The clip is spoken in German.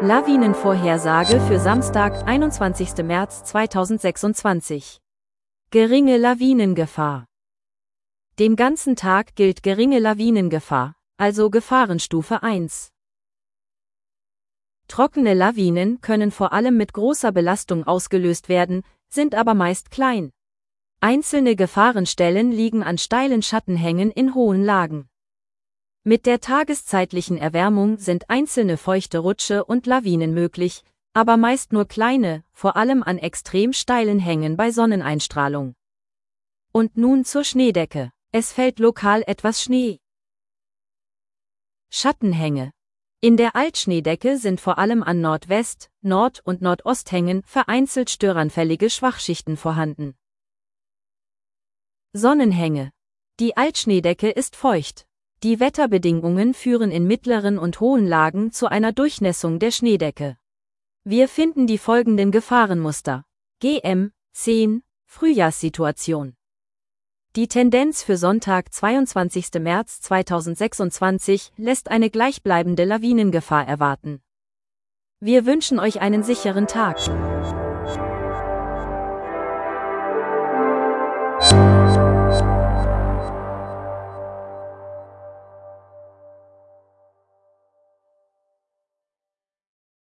Lawinenvorhersage für Samstag, 21. März 2026. Geringe Lawinengefahr. Den ganzen Tag gilt geringe Lawinengefahr, also Gefahrenstufe 1. Trockene Lawinen können vor allem mit großer Belastung ausgelöst werden, sind aber meist klein. Einzelne Gefahrenstellen liegen an steilen Schattenhängen in hohen Lagen. Mit der tageszeitlichen Erwärmung sind einzelne feuchte Rutsche und Lawinen möglich, aber meist nur kleine, vor allem an extrem steilen Hängen bei Sonneneinstrahlung. Und nun zur Schneedecke. Es fällt lokal etwas Schnee. Schattenhänge. In der Altschneedecke sind vor allem an Nordwest-, Nord- und Nordosthängen vereinzelt störanfällige Schwachschichten vorhanden. Sonnenhänge. Die Altschneedecke ist feucht. Die Wetterbedingungen führen in mittleren und hohen Lagen zu einer Durchnässung der Schneedecke. Wir finden die folgenden Gefahrenmuster. GM 10 Frühjahrssituation. Die Tendenz für Sonntag, 22. März 2026, lässt eine gleichbleibende Lawinengefahr erwarten. Wir wünschen euch einen sicheren Tag.